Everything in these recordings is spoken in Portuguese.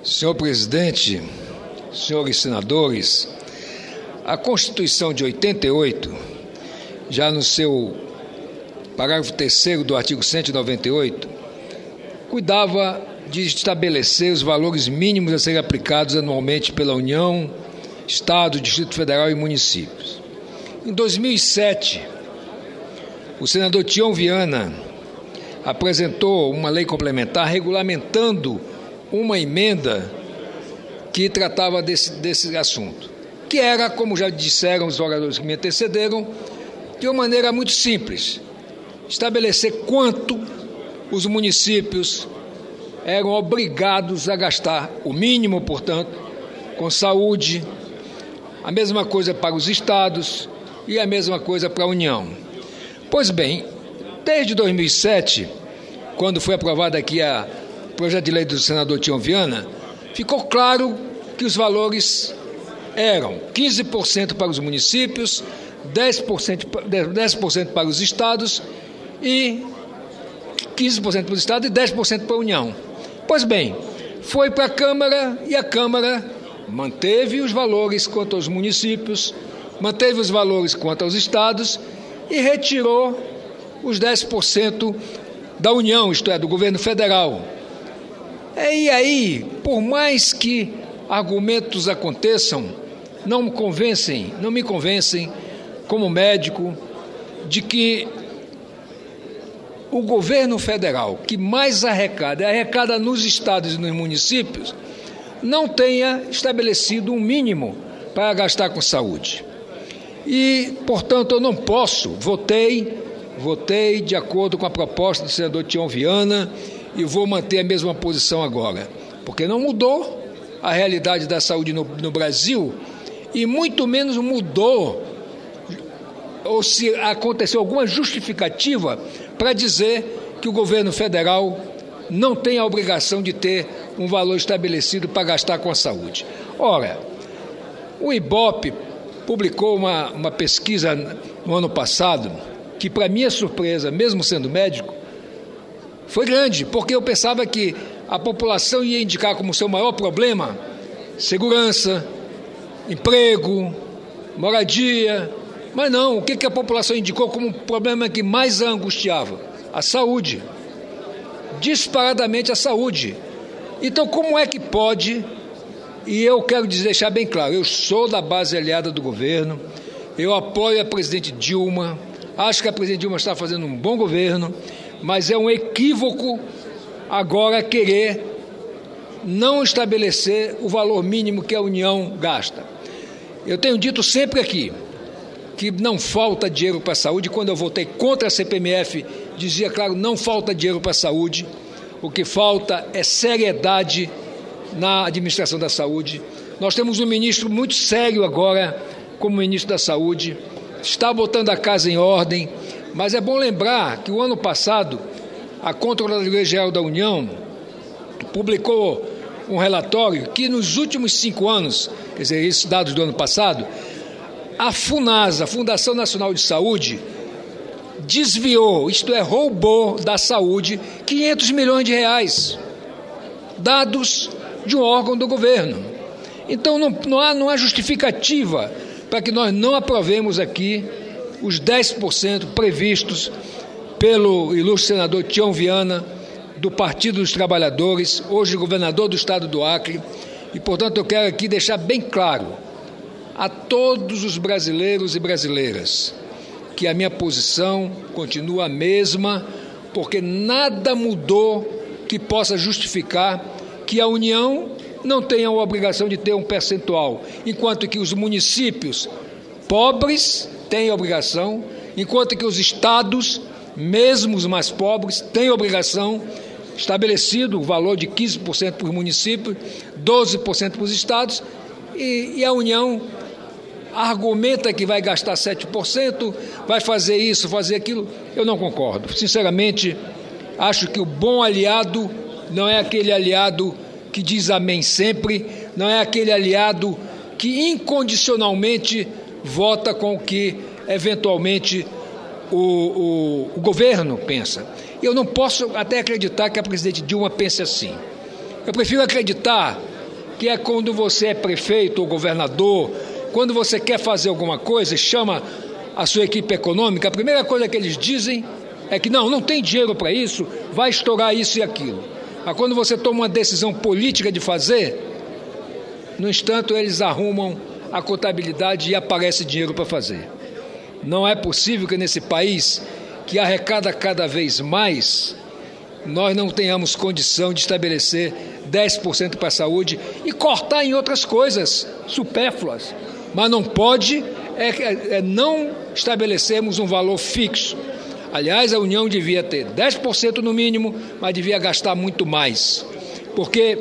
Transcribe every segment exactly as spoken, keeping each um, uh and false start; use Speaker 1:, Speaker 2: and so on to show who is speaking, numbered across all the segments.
Speaker 1: Senhor presidente, senhores senadores, a Constituição de oitenta e oito, já no seu parágrafo terceiro do artigo cento e noventa e oito, cuidava de estabelecer os valores mínimos a serem aplicados anualmente pela União, Estado, Distrito Federal e municípios. Em dois mil e sete, o senador Tião Viana apresentou uma lei complementar regulamentando uma emenda que tratava desse, desse assunto, que era, como já disseram os oradores que me antecederam, de uma maneira muito simples, estabelecer quanto os municípios eram obrigados a gastar, o mínimo, portanto, com saúde, a mesma coisa para os estados e a mesma coisa para a União. Pois bem, desde dois mil e sete, quando foi aprovado aqui a projeto de lei do senador Tião Viana, ficou claro que os valores eram quinze por cento para os municípios, dez por cento, dez por cento para os estados e quinze por cento para os estados e dez por cento para a União. Pois bem, foi para a Câmara e a Câmara manteve os valores quanto aos municípios, manteve os valores quanto aos estados e retirou os dez por cento da União, isto é, do governo federal. E aí, por mais que argumentos aconteçam, não me convencem, não me convencem, como médico, de que o governo federal, que mais arrecada, arrecada nos estados e nos municípios, não tenha estabelecido um mínimo para gastar com saúde. E, portanto, eu não posso, votei, votei de acordo com a proposta do senador Tião Viana e vou manter a mesma posição agora, porque não mudou a realidade da saúde no, no Brasil e muito menos mudou ou se aconteceu alguma justificativa para dizer que o governo federal não tem a obrigação de ter um valor estabelecido para gastar com a saúde. Ora, o Ibope publicou uma, uma pesquisa no ano passado que, para minha surpresa, mesmo sendo médico, foi grande, porque eu pensava que a população ia indicar como seu maior problema segurança, emprego, moradia, mas não, o que, que a população indicou como problema que mais a angustiava? A saúde, disparadamente a saúde. Então, como é que pode, e eu quero deixar bem claro, eu sou da base aliada do governo, eu apoio a presidente Dilma, acho que a presidente Dilma está fazendo um bom governo, mas é um equívoco agora querer não estabelecer o valor mínimo que a União gasta. Eu tenho dito sempre aqui que não falta dinheiro para a saúde. Quando eu votei contra a C P M F, dizia, claro, não falta dinheiro para a saúde. O que falta é seriedade na administração da saúde. Nós temos um ministro muito sério agora, como ministro da Saúde, está botando a casa em ordem, mas é bom lembrar que o ano passado a Controladoria Geral da União publicou um relatório que nos últimos cinco anos, quer dizer, esses dados do ano passado, a FUNASA, a Fundação Nacional de Saúde, desviou, isto é, roubou da saúde quinhentos milhões de reais, dados de um órgão do governo. Então não, não, há, não há justificativa para que nós não aprovemos aqui os dez por cento previstos pelo ilustre senador Tião Viana, do Partido dos Trabalhadores, hoje governador do estado do Acre, e, portanto, eu quero aqui deixar bem claro a todos os brasileiros e brasileiras que a minha posição continua a mesma, porque nada mudou que possa justificar que a União não tenha a obrigação de ter um percentual, enquanto que os municípios pobres têm a obrigação, enquanto que os estados, mesmo os mais pobres, têm a obrigação, estabelecido o valor de quinze por cento para os municípios, doze por cento para os estados, e, e a União argumenta que vai gastar sete por cento, vai fazer isso, fazer aquilo. Eu não concordo. Sinceramente, acho que o bom aliado não é aquele aliado que diz amém sempre, não é aquele aliado que incondicionalmente vota com o que, eventualmente, o, o, o governo pensa. Eu não posso até acreditar que a presidente Dilma pense assim. Eu prefiro acreditar que é quando você é prefeito ou governador, quando você quer fazer alguma coisa e chama a sua equipe econômica, a primeira coisa que eles dizem é que não, não tem dinheiro para isso, vai estourar isso e aquilo. Mas quando você toma uma decisão política de fazer, no instante eles arrumam a contabilidade e aparece dinheiro para fazer. Não é possível que nesse país, que arrecada cada vez mais, nós não tenhamos condição de estabelecer dez por cento para a saúde e cortar em outras coisas supérfluas. Mas não pode é, é não estabelecermos um valor fixo. Aliás, a União devia ter dez por cento no mínimo, mas devia gastar muito mais. Porque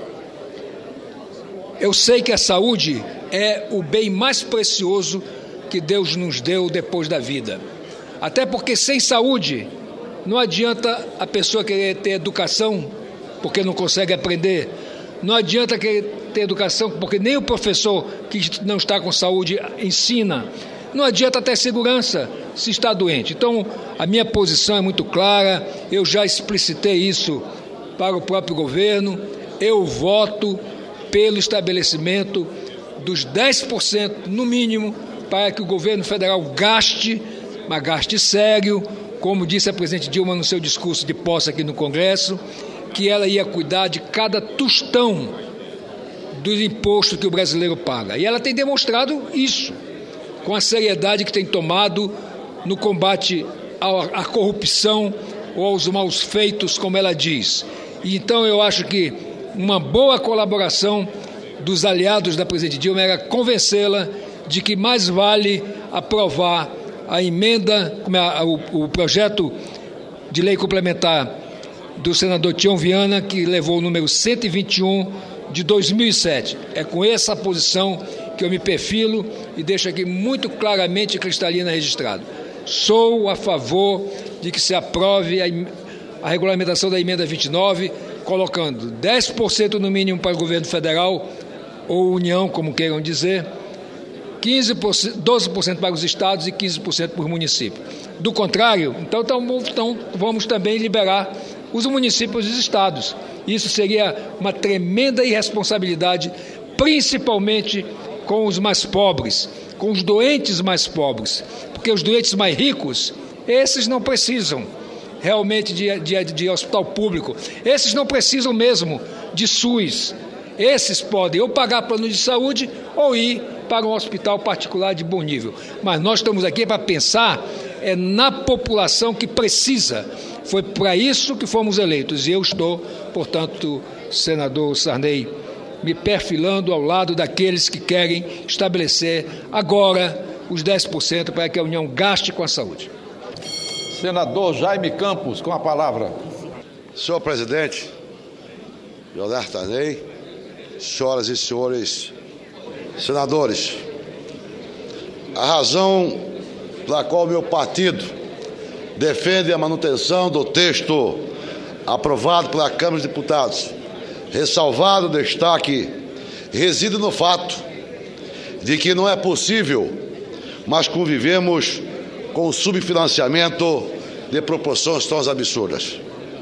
Speaker 1: eu sei que a saúde é o bem mais precioso que Deus nos deu depois da vida. Até porque sem saúde não adianta a pessoa querer ter educação porque não consegue aprender. Não adianta querer ter educação porque nem o professor que não está com saúde ensina. Não adianta ter segurança se está doente. Então, a minha posição é muito clara, eu já explicitei isso para o próprio governo. Eu voto pelo estabelecimento dos dez por cento no mínimo para que o governo federal gaste, mas gaste sério, como disse a presidente Dilma no seu discurso de posse aqui no Congresso, que ela ia cuidar de cada tostão do imposto que o brasileiro paga. E ela tem demonstrado isso, com a seriedade que tem tomado no combate à corrupção ou aos maus feitos, como ela diz. E então eu acho que uma boa colaboração dos aliados da presidente Dilma era convencê-la de que mais vale aprovar a emenda, o, o projeto de lei complementar do senador Tião Viana, que levou o número cento e vinte e um de dois mil e sete. É com essa posição que eu me perfilo e deixo aqui muito claramente cristalina registrado. Sou a favor de que se aprove a, a regulamentação da emenda vinte e nove, colocando dez por cento no mínimo para o governo federal ou União, como queiram dizer, quinze por cento, doze por cento para os estados e quinze por cento para os municípios. Do contrário, então, então, então vamos também liberar os municípios e os estados. Isso seria uma tremenda irresponsabilidade, principalmente com os mais pobres, com os doentes mais pobres, porque os doentes mais ricos, esses não precisam realmente de, de, de hospital público, esses não precisam mesmo de SUS, esses podem ou pagar plano de saúde ou ir para um hospital particular de bom nível. Mas nós estamos aqui para pensar é na população que precisa. Foi para isso que fomos eleitos e eu estou, portanto, senador Sarney, me perfilando ao lado daqueles que querem estabelecer agora os dez por cento para que a União gaste com a saúde.
Speaker 2: Senador Jaime Campos, com a palavra.
Speaker 3: Senhor presidente, José Sarney, senhoras e senhores senadores, a razão pela qual meu partido defende a manutenção do texto aprovado pela Câmara dos Deputados, ressalvado o destaque, reside no fato de que não é possível, mas convivemos com o subfinanciamento de proporções tão absurdas.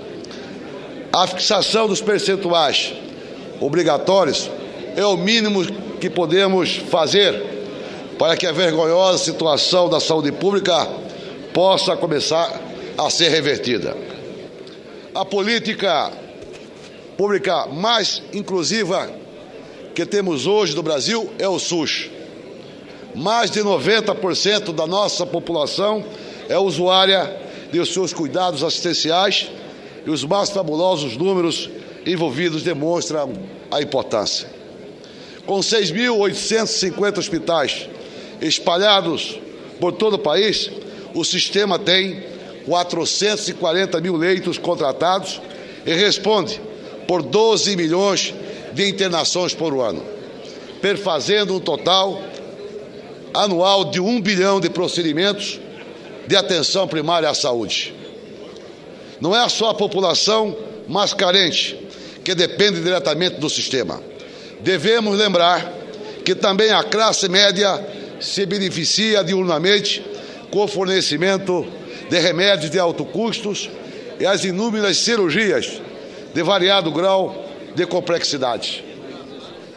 Speaker 3: A fixação dos percentuais obrigatórios é o mínimo que podemos fazer para que a vergonhosa situação da saúde pública possa começar a ser revertida. A política pública mais inclusiva que temos hoje no Brasil é o SUS. Mais de noventa por cento da nossa população é usuária de seus cuidados assistenciais e os mais fabulosos números envolvidos demonstram a importância. Com seis mil oitocentos e cinquenta hospitais espalhados por todo o país, o sistema tem quatrocentos e quarenta mil leitos contratados e responde por doze milhões de internações por ano, perfazendo um total anual de um bilhão de procedimentos de atenção primária à saúde. Não é só a população mais carente que depende diretamente do sistema. Devemos lembrar que também a classe média se beneficia diurnamente com o fornecimento de remédios de alto custos e as inúmeras cirurgias de variado grau de complexidade.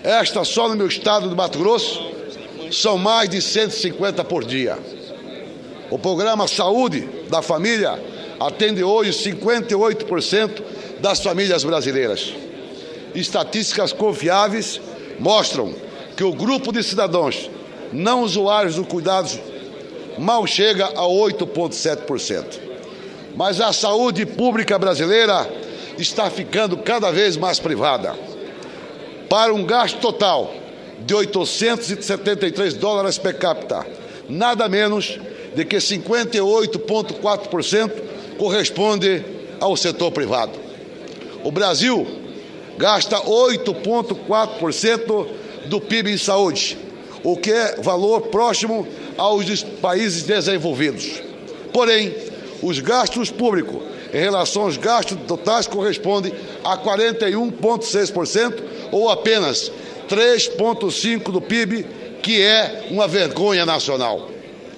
Speaker 3: Esta só no meu estado do Mato Grosso são mais de cento e cinquenta por dia. O programa Saúde da Família atende hoje cinquenta e oito por cento das famílias brasileiras. Estatísticas confiáveis mostram que o grupo de cidadãos não usuários do cuidados mal chega a oito vírgula sete por cento. Mas a saúde pública brasileira está ficando cada vez mais privada. Para um gasto total de oitocentos e setenta e três dólares per capita, nada menos de que cinquenta e oito vírgula quatro por cento corresponde ao setor privado. O Brasil gasta oito vírgula quatro por cento do P I B em saúde, o que é valor próximo aos países desenvolvidos. Porém, os gastos públicos em relação aos gastos totais correspondem a quarenta e um vírgula seis por cento ou apenas três vírgula cinco por cento do P I B, que é uma vergonha nacional.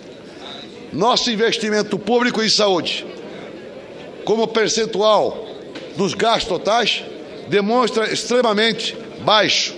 Speaker 3: Nosso investimento público em saúde, como percentual dos gastos totais, demonstra extremamente baixo,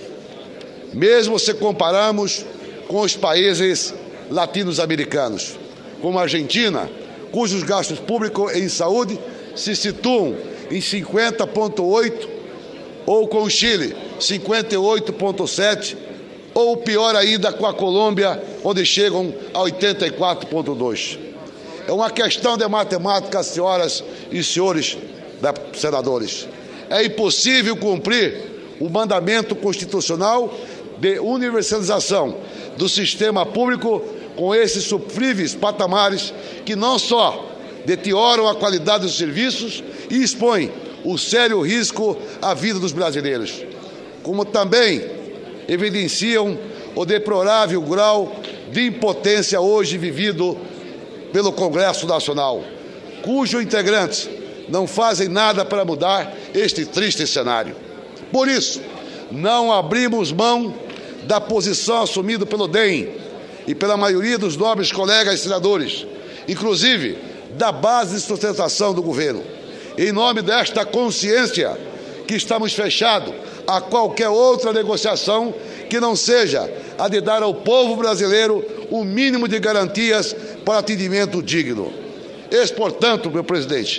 Speaker 3: mesmo se compararmos com os países latino-americanos, como a Argentina, cujos gastos públicos em saúde se situam em cinquenta vírgula oito por cento, ou com o Chile, cinquenta e oito vírgula sete por cento, ou pior ainda com a Colômbia, onde chegam a oitenta e quatro vírgula dois por cento. É uma questão de matemática, senhoras e senhores senadores. É impossível cumprir o mandamento constitucional de universalização do sistema público com esses sofríveis patamares que não só deterioram a qualidade dos serviços e expõem o sério risco à vida dos brasileiros, como também evidenciam o deplorável grau de impotência hoje vivido pelo Congresso Nacional, cujos integrantes não fazem nada para mudar este triste cenário. Por isso, não abrimos mão da posição assumida pelo D E M e pela maioria dos nobres colegas senadores, inclusive da base de sustentação do governo. Em nome desta consciência que estamos fechados a qualquer outra negociação que não seja a de dar ao povo brasileiro o mínimo de garantias para atendimento digno. Esse, portanto, meu presidente,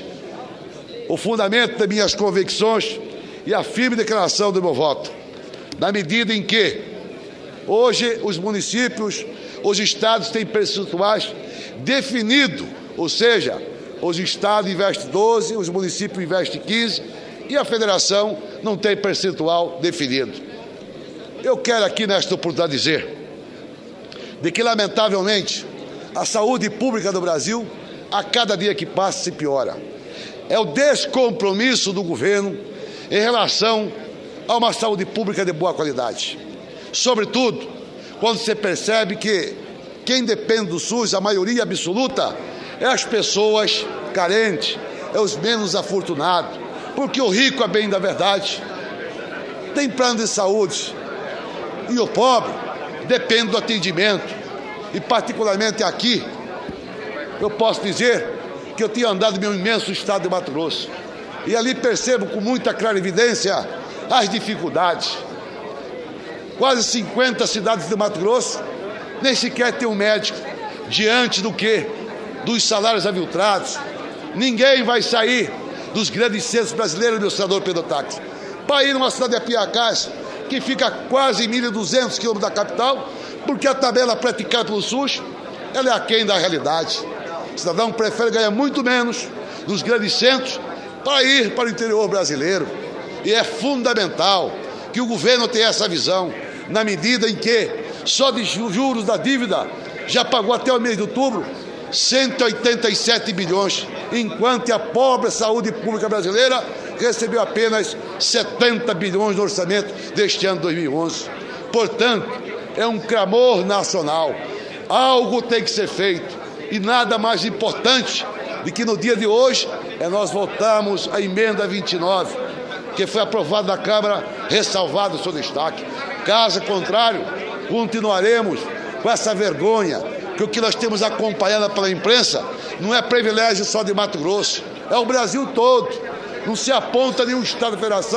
Speaker 3: o fundamento das minhas convicções e a firme declaração do meu voto, na medida em que hoje os municípios, os estados têm percentuais definidos, ou seja, os estados investem doze, os municípios investem quinze e a federação não tem percentual definido. Eu quero aqui nesta oportunidade dizer de que, lamentavelmente, a saúde pública do Brasil, a cada dia que passa, se piora. É o descompromisso do governo em relação a uma saúde pública de boa qualidade. Sobretudo, quando você percebe que quem depende do SUS, a maioria absoluta, é as pessoas carentes, é os menos afortunados, porque o rico, a bem da verdade, tem plano de saúde e o pobre depende do atendimento. E particularmente aqui, eu posso dizer que eu tinha andado no meu imenso estado de Mato Grosso e ali percebo com muita clarividência as dificuldades. Quase cinquenta cidades de Mato Grosso nem sequer tem um médico, diante do quê? Dos salários aviltrados. Ninguém vai sair dos grandes centros brasileiros, meu senador Pedro Táxi, para ir numa cidade de Apiacás, que fica quase mil e duzentos quilômetros da capital, porque a tabela praticada pelo SUS, ela é aquém da realidade. O cidadão prefere ganhar muito menos dos grandes centros para ir para o interior brasileiro. E é fundamental que o governo tenha essa visão, na medida em que só de juros da dívida já pagou até o mês de outubro cento e oitenta e sete bilhões, enquanto a pobre saúde pública brasileira recebeu apenas setenta bilhões no orçamento deste ano dois mil e onze. Portanto, é um clamor nacional. Algo tem que ser feito e nada mais importante do que no dia de hoje é nós voltarmos à emenda vinte e nove, que foi aprovada na Câmara, ressalvado o seu destaque. Caso contrário, continuaremos com essa vergonha, que o que nós temos acompanhado pela imprensa não é privilégio só de Mato Grosso, é o Brasil todo. Não se aponta nenhum estado da federação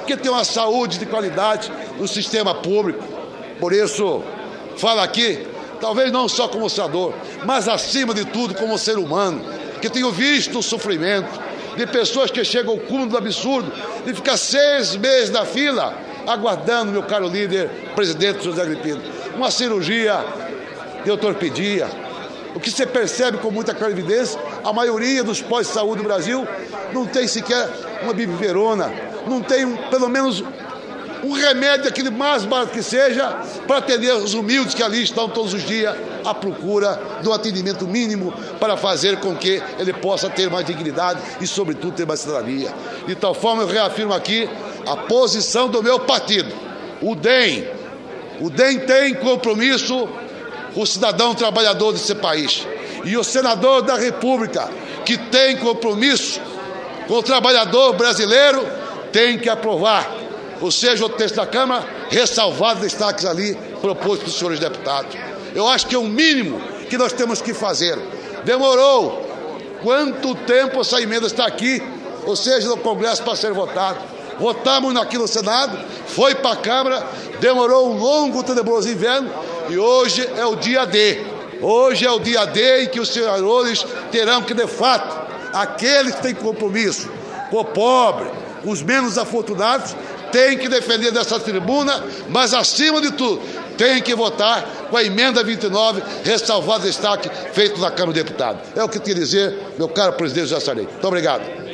Speaker 3: que tenha uma saúde de qualidade no sistema público. Por isso, falo aqui, talvez não só como senador, mas acima de tudo como ser humano, que tenho visto o sofrimento de pessoas que chegam ao cúmulo do absurdo de ficar seis meses na fila aguardando, meu caro líder, presidente José Agripino, uma cirurgia de ortopedia. O que você percebe com muita clarividência, a maioria dos pós-saúde do Brasil não tem sequer uma bibiverona, não tem um, pelo menos um remédio, aquele mais barato que seja, para atender os humildes que ali estão todos os dias à procura de um atendimento mínimo para fazer com que ele possa ter mais dignidade e, sobretudo, ter mais cidadania. De tal forma, eu reafirmo aqui a posição do meu partido, o D E M. O D E M tem compromisso com o cidadão trabalhador desse país. E o senador da República, que tem compromisso com o trabalhador brasileiro, tem que aprovar. Ou seja, o texto da Câmara, ressalvado destaques ali propostos pelos senhores deputados. Eu acho que é o mínimo que nós temos que fazer. Demorou quanto tempo essa emenda está aqui, ou seja, no Congresso, para ser votada? Votamos aqui no Senado, foi para a Câmara, demorou um longo, tenebroso inverno, e hoje é o dia D. Hoje é o dia D em que os senadores terão que, de fato, aqueles que têm compromisso com o pobre, os menos afortunados, tem que defender dessa tribuna, mas, acima de tudo, tem que votar com a emenda vinte e nove, ressalvado destaque feito na Câmara de Deputados. É o que eu queria dizer, meu caro presidente José Sarney. Muito obrigado.